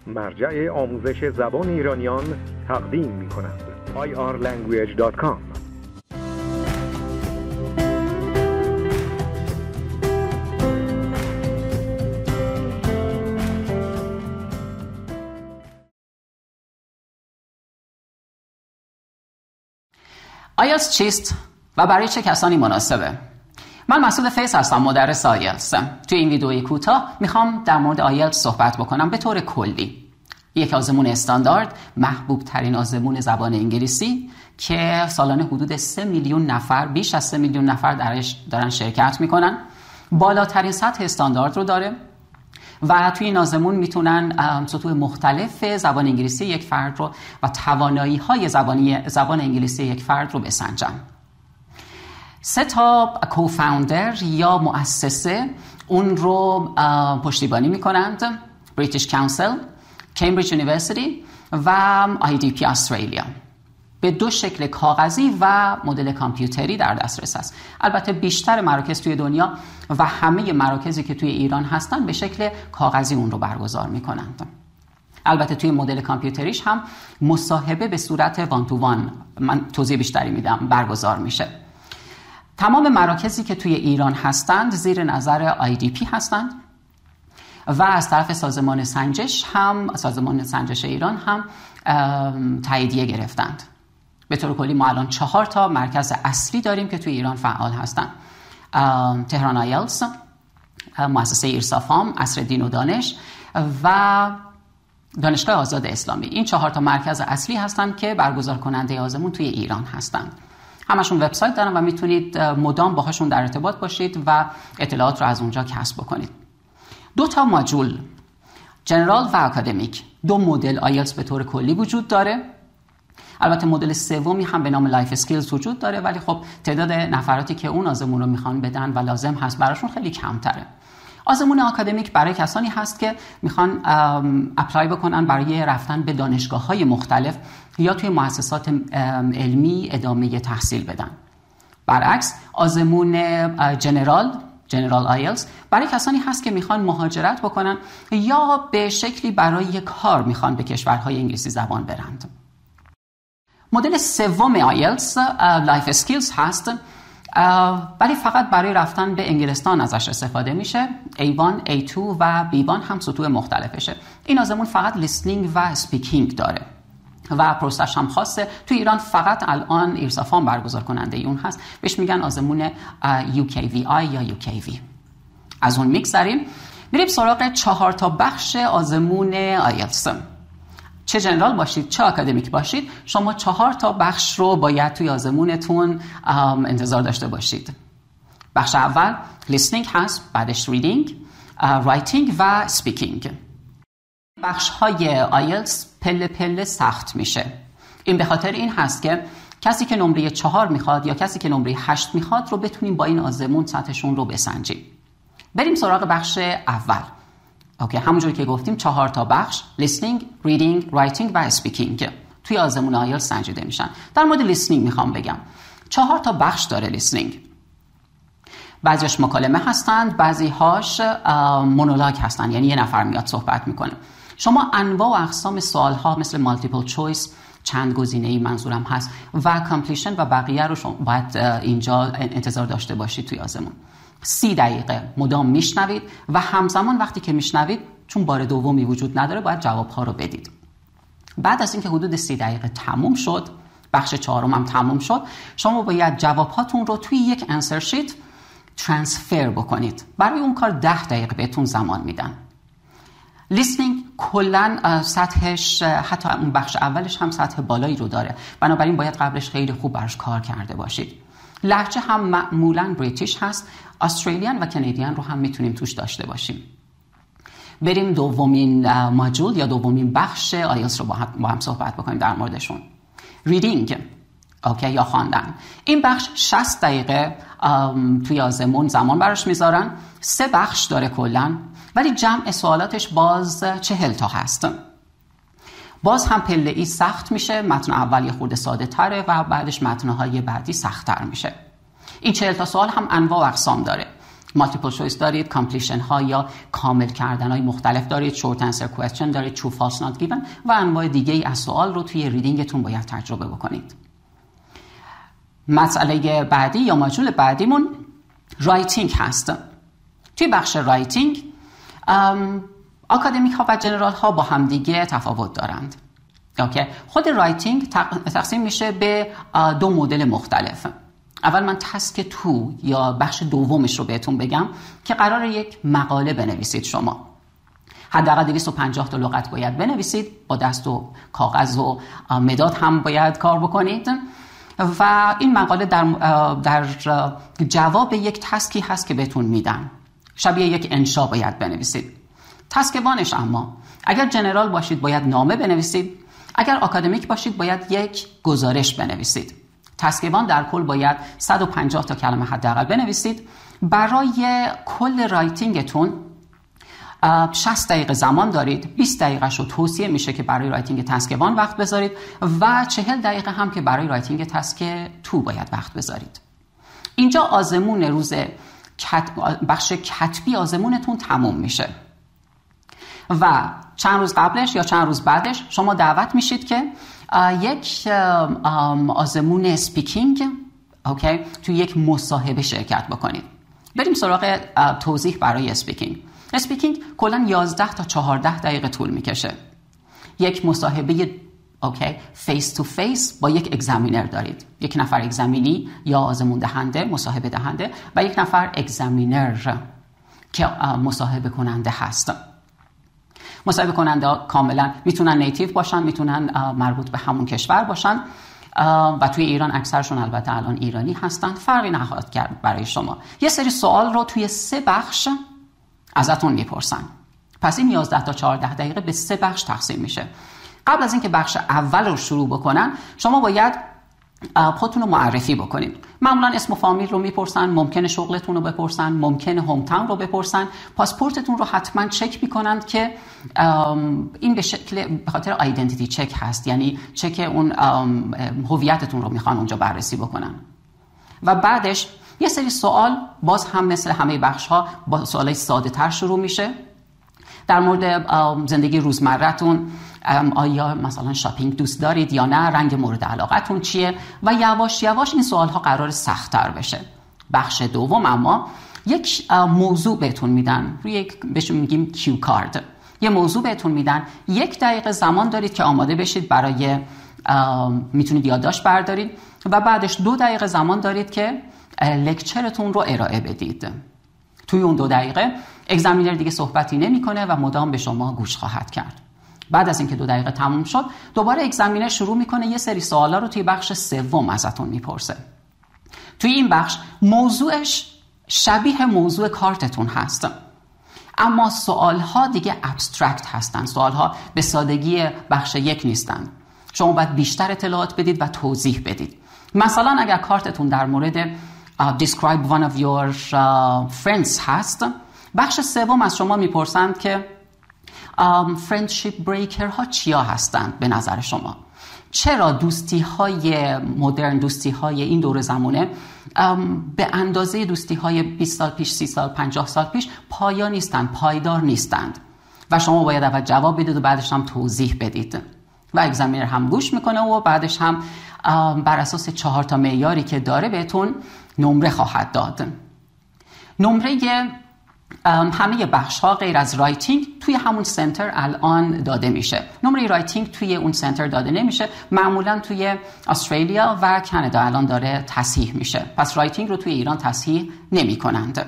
مرجع آموزش زبان ایرانیان تقدیم می‌کند. irlanguage.com. آیلتس چیست و برای چه کسانی مناسبه؟ من مسعود فیض هستم، مدرس آیلتس. توی این ویدئوی کوتاه میخوام در مورد آیلتس صحبت بکنم به طور کلی. یک آزمون استاندارد، محبوب ترین آزمون زبان انگلیسی که سالانه حدود 3 میلیون نفر، بیش از 3 میلیون نفر درش دارن شرکت میکنن. بالاترین سطح استاندارد رو داره و توی این آزمون میتونن سطوح مختلف زبان انگلیسی یک فرد رو و توانایی‌های زبان انگلیسی یک فرد رو بسنجن. 3 کوفاوندر یا مؤسسه اون رو پشتیبانی میکنند: بریتیش کانسل، کمبریج یونیورسیتی و IDP استرالیا. به 2 شکل کاغذی و مدل کامپیوتری در دسترس است. البته بیشتر مراکز توی دنیا و همه مراکزی که توی ایران هستن به شکل کاغذی اون رو برگزار میکنند. البته توی مدل کامپیوتریش هم مصاحبه به صورت وان تو وان، من توضیح بیشتری میدم، برگزار میشه. تمام مراکزی که توی ایران هستند زیر نظر IDP هستند و از طرف سازمان سنجش ایران هم تاییدیه گرفتند. به طور کلی ما الان 4 مرکز اصلی داریم که توی ایران فعال هستند: تهران آیلتس، مؤسسه ایرسافام، عصرالدین و دانش و دانشگاه آزاد اسلامی. این 4 مرکز اصلی هستند که برگزار کننده آزمون توی ایران هستند. همشون وبسایت دارن و میتونید مدام باهاشون در ارتباط باشید و اطلاعات رو از اونجا کسب بکنید. 2 ماژول، جنرال و اکادمیک. 2 مدل آیلتس به طور کلی وجود داره. البته مدل سومی هم به نام لایف اسکیلز وجود داره، ولی خب تعداد نفراتی که اون آزمون رو میخوان بدن و لازم هست براشون خیلی کمتره. آزمون آکادمیک برای کسانی هست که میخوان اپلای بکنن برای رفتن به دانشگاه‌های مختلف یا توی مؤسسات علمی ادامه تحصیل بدن. برعکس آزمون جنرال آیلتس برای کسانی هست که میخوان مهاجرت بکنن یا به شکلی برای کار میخوان به کشورهای انگلیسی زبان برند. مدل سوم آیلتس لایف اسکیلز هست، ولی فقط برای رفتن به انگلستان ازش استفاده میشه. A1، A2 و B1 هم سطوح مختلفشه. این آزمون فقط لیسنینگ و اسپیکینگ داره و پروسش هم خاصه. تو ایران فقط الان ایرسافام برگزار کننده اون هست، بهش میگن آزمون UKVI یا UKV. از اون میگذریم میریم سراغ 4 بخش آزمون آیلتس. چه جنرال باشید چه اکادمیک باشید، شما 4 بخش رو باید توی آزمونتون انتظار داشته باشید. بخش اول لیسنینگ هست، بعدش ریدینگ، رایتینگ و سپیکینگ. بخش های آیلتس پله پله سخت میشه. این به خاطر این هست که کسی که نمره 4 میخواد یا کسی که نمره 8 میخواد رو بتونیم با این آزمون سطحشون رو بسنجیم. بریم سراغ بخش اول. اوکی، همونجوری که گفتیم 4 بخش، لیسنینگ، ریدینگ، رایتینگ و اسپیکینگ توی آزمون آیلتس سنجیده میشن. در مورد لیسنینگ میخوام بگم 4 بخش داره لیسنینگ. بعضیش مکالمه هستند، بعضی‌هاش مونولوگ هستند، یعنی یه نفر میاد صحبت میکنه. شما انواع و اقسام سوال‌ها مثل مالتیپل چویس، چند گزینه‌ای منظورم هست، و کامپلیشن و بقیه رو شما باید اینجا انتظار داشته باشید توی آزمون. 30 دقیقه مدام میشنوید و همزمان وقتی که میشنوید، چون بار دومی وجود نداره، باید جواب‌ها رو بدید. بعد از اینکه حدود 30 دقیقه تموم شد، بخش 4 هم تموم شد، شما باید جواب‌هاتون رو توی یک انسر شیت ترانسفر بکنید. برای اون کار 10 دقیقه بهتون زمان میدن. لیسنینگ کلا سطحش، حتی اون بخش اولش هم سطح بالایی رو داره، بنابراین باید قبلش خیلی خوب براش کار کرده باشید. لهجه هم معمولاً بریتیش هست، استرالیان و کانادین رو هم میتونیم توش داشته باشیم. بریم دومین ماژول یا دومین بخش آیلتس رو با هم صحبت بکنیم در موردشون. ریدینگ، اوکی، یا خواندن. این بخش 60 دقیقه توی آزمون زمان براش میذارن. 3 بخش داره کلاً، ولی جمع سوالاتش باز 40 هست. باز هم پله ای سخت میشه. متن اول یه خورده ساده تره و بعدش متنهای بعدی سخت تر میشه. این 40 سوال هم انواع و اقسام داره. مالتیپل چویس دارید، کامپلیشن ها یا کامل کردن های مختلف دارید، شورت انسر کوئسچن دارید، ترو فالس نات گیون و انواع دیگه ای از سوال رو توی ریدینگتون باید تجربه بکنید. مسئله بعدی یا ماژول بعدیمون رایتینگ هست. توی بخش رایتینگ آکادمیک ها و جنرال ها با همدیگه تفاوت دارند. اوکی، خود رایتینگ تقسیم میشه به 2 مدل مختلف. اول من تسک 2 یا بخش دومش رو بهتون بگم که قراره یک مقاله بنویسید. شما حداقل 250 تا لغت باید بنویسید، با دست و کاغذ و مداد هم باید کار بکنید و این مقاله در جواب یک تسکی هست که بهتون میدن. شبیه یک انشا باید بنویسید. تسک وانش اما اگر جنرال باشید باید نامه بنویسید، اگر آکادمیک باشید باید یک گزارش بنویسید. تسک وان در کل باید 150 تا کلمه حداقل بنویسید. برای کل رایتینگتون 60 دقیقه زمان دارید. 20 دقیقه شو توصیه میشه که برای رایتینگ تسک وان وقت بذارید و 40 دقیقه هم که برای رایتینگ تسک 2 باید وقت بذارید. اینجا آزمون روز بخش کتبی آزمونتون تموم میشه و چند روز قبلش یا چند روز بعدش شما دعوت میشید که یک آزمون اسپیکینگ اوکی تو یک مصاحبه شرکت بکنید. بریم سراغ توضیح برای اسپیکینگ. اسپیکینگ کلا 11 تا 14 دقیقه طول میکشه. یک مصاحبه اوکی فیس تو فیس با یک اگزامینر دارید. یک نفر اگزامینی یا آزمون دهنده، مصاحبه دهنده و یک نفر اگزامینر که مصاحبه کننده هست. مصاحبه کننده کاملا میتونن نیتیو باشن، میتونن مربوط به همون کشور باشن و توی ایران اکثرشون البته الان ایرانی هستن. فرقی نخواهد کرد برای شما. یه سری سوال رو توی 3 بخش ازتون میپرسن. پس این 11 تا 14 دقیقه به 3 بخش تقسیم میشه. قبل از اینکه بخش اول رو شروع بکنن شما باید خودتون رو معرفی بکنید. معمولا اسم و فامیل رو میپرسن، ممکنه شغلتون رو بپرسن، ممکنه هوم تاون رو بپرسن. پاسپورتتون رو حتما چک میکنند که این به خاطر آیدنتیتی چک هست، یعنی چک اون هویتتون رو میخوان اونجا بررسی بکنن. و بعدش یه سری سوال باز هم مثل همه بخش ها با سوالای ساده تر شروع میشه. در مورد زندگی روزمره‌تون، آیا مثلا شاپینگ دوست دارید یا نه، رنگ مورد علاقتون چیه و یواش یواش این سوال ها قرار سخت‌تر بشه. بخش دوم اما یک موضوع بهتون میدن، روی بهش میگیم کیو کارد. یه موضوع بهتون میدن، 1 دقیقه زمان دارید که آماده بشید برای میتونید یادداشت بردارید و بعدش 2 دقیقه زمان دارید که لکچرتون رو ارائه بدید. توی اون 2 دقیقه اگزامینر دیگه صحبتی نمیکنه و مدام به شما گوش خواهد کرد. بعد از اینکه 2 دقیقه تموم شد دوباره اگزامینر شروع میکنه یه سری سوالا رو توی بخش 3 ازتون میپرسه. توی این بخش موضوعش شبیه موضوع کارتتون هست، اما سوالها دیگه ابسترکت هستن. سوالها به سادگی بخش 1 نیستن. شما باید بیشتر اطلاعات بدید و توضیح بدید. مثلا اگر کارتتون در مورد describe one of your friends هست، بخش 3 از شما میپرسند که friendship breaker ها چیا هستند به نظر شما؟ چرا دوستی های مدرن، دوستی های این دور زمانه به اندازه دوستی های 20 سال پیش، 30 سال، 50 سال پیش پایدار نیستند، پایدار نیستند؟ و شما باید اول جواب بدید و بعدش هم توضیح بدید و اگزامینر هم گوش میکنه و بعدش هم بر اساس 4 تا معیاری که داره بهتون نمره خواهد داد. نمره همه بخش ها غیر از رایتینگ توی همون سنتر الان داده میشه. نمره رایتینگ توی اون سنتر داده نمیشه، معمولا توی استرالیا و کانادا الان داره تصحیح میشه. پس رایتینگ رو توی ایران تصحیح نمی کنند.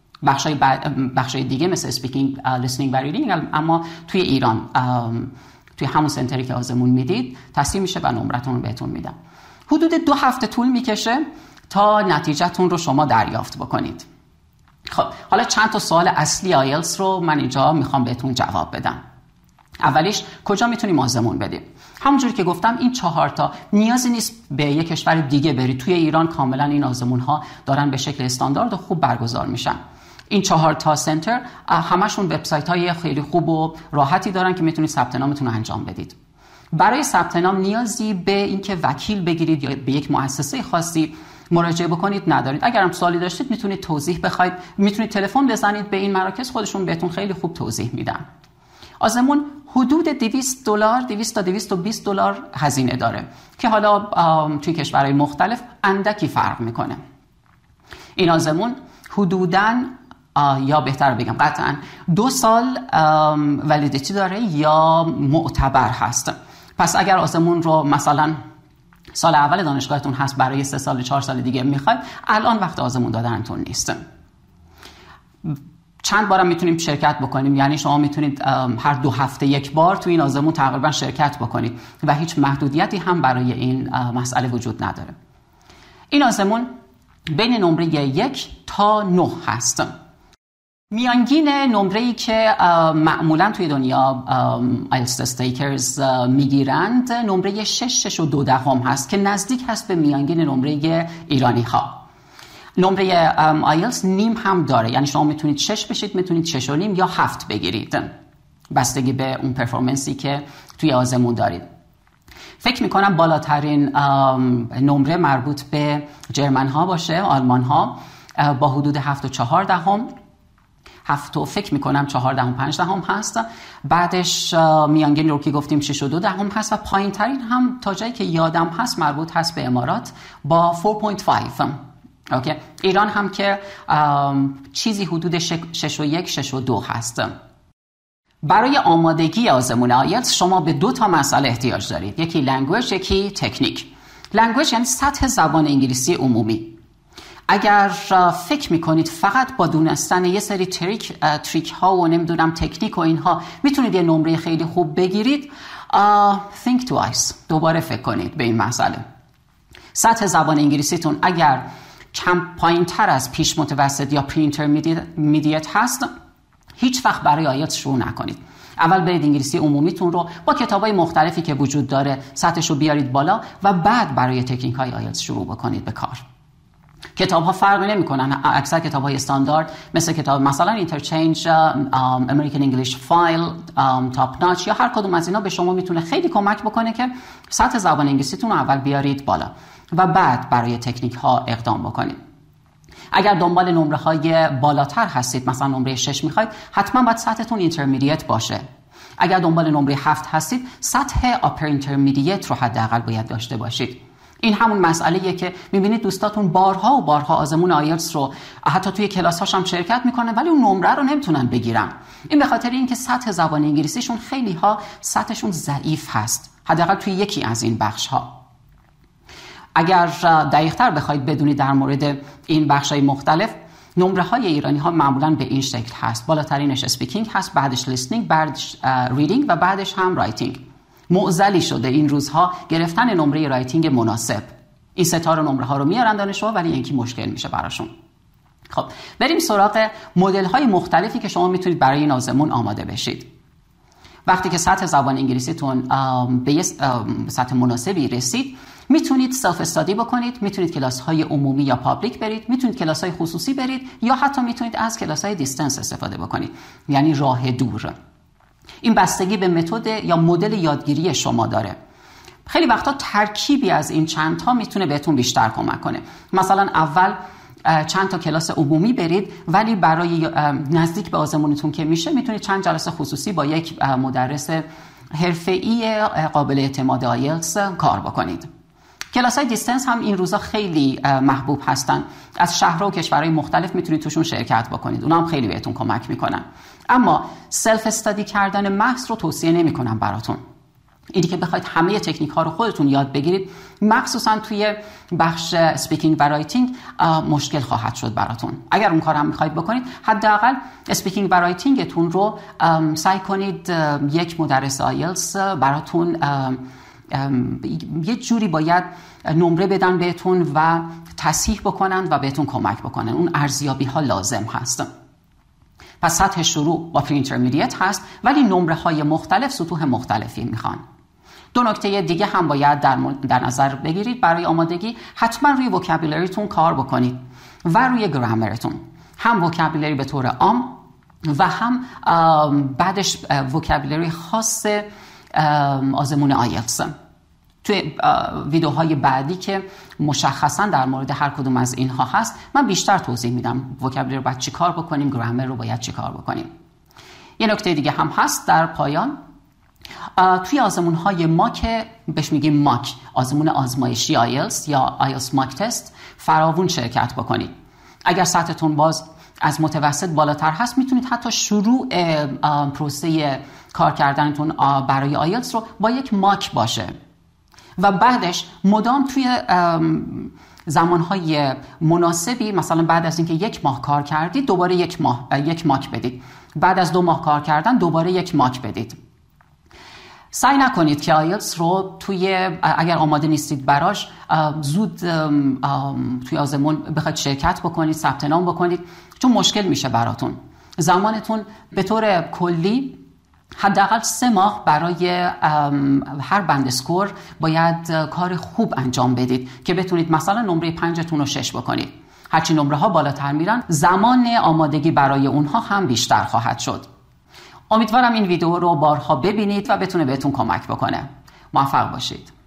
بخشای دیگه مثل اسپیکینگ، لیسنینگ و ریدینگ اما توی ایران توی همون سنتری که آزمون میدید تصحیح میشه و نمرتون رو بهتون میدن. حدود 2 هفته طول میکشه تا نتیجهتون رو شما دریافت بکنید. خب حالا چند تا سوال اصلی آیلتس رو من اینجا میخوام بهتون جواب بدم. اولیش کجا میتونیم آزمون بدیم؟ همونجوری که گفتم این 4 تا نیازی نیست به یک کشور دیگه برید. توی ایران کاملا این آزمون ها دارن به شکل استاندارد و خوب برگزار میشن. این 4 تا سنتر همشون وبسایت های خیلی خوب و راحتی دارن که میتونید ثبت نامتون رو انجام بدید. برای ثبت نام نیازی به اینکه وکیل بگیرید یا به یک مؤسسه خاصی مراجعه بکنید ندارید. اگر هم سوالی داشتید میتونید توضیح بخواید، میتونید تلفن بزنید به این مراکز، خودشون بهتون خیلی خوب توضیح میدن. آزمون حدود $200 200 تا $220 هزینه داره که حالا توی کشورهای مختلف اندکی فرق میکنه. این آزمون حدوداً یا بهتر بگم قطعاً 2 سال ولیدیتی داره یا معتبر هست. پس اگر آزمون رو مثلا سال اول دانشگاهتون هست برای 3 سال 4 سال دیگه میخواید، الان وقت آزمون دادنتون نیست. چند بارم میتونیم شرکت بکنیم، یعنی شما میتونید هر 2 هفته یک بار تو این آزمون تقریبا شرکت بکنید و هیچ محدودیتی هم برای این مسئله وجود نداره. این آزمون بین نمره 1 تا 9 هست. میانگین نمره‌ای که معمولا توی دنیا آیلتس استیکرز میگیرند نمره 6.2 هست که نزدیک هست به میانگین نمره ایرانی ها. نمره آیلتس نیم هم داره، یعنی شما میتونید 6 بشید، میتونید 6.5 یا 7 بگیرید بستگی به اون پرفورمنسی که توی آزمون دارید. فکر میکنم بالاترین نمره مربوط به جرمن ها باشه، آلمان ها، با حدود 7.4 7 فکر میکنم 4.5 هست. بعدش میانگین رو که گفتیم 6.2 هست و پایین ترین هم تا جایی که یادم هست مربوط هست به امارات با 4.5. اوکی. ایران هم که چیزی حدود 6.1 6.2 هست. برای آمادگی آزمون آیلتس شما به 2 تا مسئله احتیاج دارید، یکی لنگویج، یکی تکنیک. لنگویج یعنی سطح زبان انگلیسی عمومی. اگر فکر میکنید فقط با دونستن یه سری تریک ها و نمیدونم تکنیک و اینها میتونید یه نمره خیلی خوب بگیرید، think twice، دوباره فکر کنید به این مسئله. سطح زبان انگلیسیتون اگر کم پایین تر از پیش متوسط یا پری اینترمدییت هست، هیچ وقت برای آیلتس شروع نکنید. اول برید انگلیسی عمومیتون رو با کتابای مختلفی که وجود داره سطحش رو بیارید بالا و بعد برای تکنیک های آیلتس شروع بکنید به کار. کتاب ها فرقی نمی کنن. اکثر کتاب های استاندارد مثل کتاب مثلا اینترچنج، امریکن انگلیش فایل، تاپ ناچ یا هر کدوم از اینا به شما میتونه خیلی کمک بکنه که سطح زبان انگلیسیتون رو اول بیارید بالا و بعد برای تکنیک ها اقدام بکنید. اگر دنبال نمره های بالاتر هستید، مثلا نمره 6 میخواید، حتما باید سطحتون اینترمدییت باشه. اگر دنبال نمره 7 هستید، سطح اپر اینترمدییت رو حداقل باید داشته باشید. این همون مسئله‌ایه که می‌بینید دوستاتون بارها و بارها آزمون آیلتس رو حتی توی کلاس‌هاش هم شرکت میکنن ولی اون نمره رو نمیتونن بگیرن. این به خاطر اینکه سطح زبان انگلیسیشون خیلی ها سطحشون ضعیف هست، حداقل توی یکی از این بخش‌ها. اگر دقیق‌تر بخواید بدونید در مورد این بخش‌های مختلف، نمره‌های ایرانی‌ها معمولاً به این شکل هست. بالاترینش اسپیکینگ هست، بعدش لیسنینگ، بعدش ریدینگ و بعدش هم رایتینگ. معضلی شده این روزها گرفتن نمره رایتینگ مناسب. این 3 تا نمره رو میارن دانشجوها ولی اینکه مشکل میشه براشون. خب بریم سراغ مدل‌های مختلفی که شما میتونید برای این آزمون آماده بشید. وقتی که سطح زبان انگلیسیتون به سطح مناسبی رسید، میتونید سلف استادی بکنید، میتونید کلاس‌های عمومی یا پابلیک برید، میتونید کلاس‌های خصوصی برید یا حتی میتونید از کلاس‌های دیستنس استفاده بکنید، یعنی راه دور. این بستگی به متد یا مدل یادگیری شما داره. خیلی وقتا ترکیبی از این چند تا میتونه بهتون بیشتر کمک کنه. مثلا اول چند تا کلاس عمومی برید ولی برای نزدیک به آزمونتون که میشه میتونید چند جلسه خصوصی با یک مدرس حرفه‌ای قابل اعتماد آیلتس کار بکنید. کلاس‌های دیستنس هم این روزا خیلی محبوب هستن. از شهرها و کشورهای مختلف میتونید توشون شرکت بکنید. اونا هم خیلی بهتون کمک میکنن. اما سلف استادی کردن محض رو توصیه نمیکنم براتون. اینی که بخواید همه تکنیک ها رو خودتون یاد بگیرید، مخصوصا توی بخش اسپیکینگ و رایتینگ مشکل خواهد شد براتون. اگر اون کار هم میخواید بکنید، حداقل اسپیکینگ و رایتینگتون رو سعی کنید یک مدرس آیلتس براتون یه جوری باید نمره بدن بهتون و تصحیح بکنن و بهتون کمک بکنن. اون ارزیابی ها لازم هست. پس سطح شروع با پری اینترمدییت هست ولی نمره های مختلف سطوح مختلفی میخوان. 2 نکته دیگه هم باید در نظر بگیرید برای آمادگی. حتما روی وکابولاریتون کار بکنید و روی گرامرتون. هم وکابولاری به طور عام و هم بعدش وکابولاری خاص آزمون آیلتس. توی ویدیوهای بعدی که مشخصا در مورد هر کدوم از اینها هست من بیشتر توضیح میدم وکابولری رو باید چی کار بکنیم، گرامر رو باید چی کار بکنیم. یه نکته دیگه هم هست در پایان، توی آزمون‌های ماک بهش میگیم ماک، آزمون آزمایشی آیلتس یا آیلتس ماک تست، فراوون شرکت بکنید. اگر سطحتون باز از متوسط بالاتر هست میتونید حتی شروع پروسه کار کردنتون برای آیلتس رو با یک ماک باشه و بعدش مدام توی زمانهای مناسبی، مثلا بعد از اینکه 1 ماه کار کردید دوباره یک ماک بدید، بعد از 2 ماه کار کردن دوباره 1 ماک بدید. سعی نکنید که آیلتس رو اگر آماده نیستید براش زود توی آزمون بخواید شرکت بکنید، ثبت نام بکنید، چون مشکل میشه براتون. زمانتون به طور کلی حداقل 3 ماه برای هر بند اسکور باید کار خوب انجام بدید که بتونید مثلا نمره 5تون رو 6 بکنید. هرچی نمره ها بالاتر میرن زمان آمادگی برای اونها هم بیشتر خواهد شد. امیدوارم این ویدیو رو بارها ببینید و بتونه بهتون کمک بکنه. موفق باشید.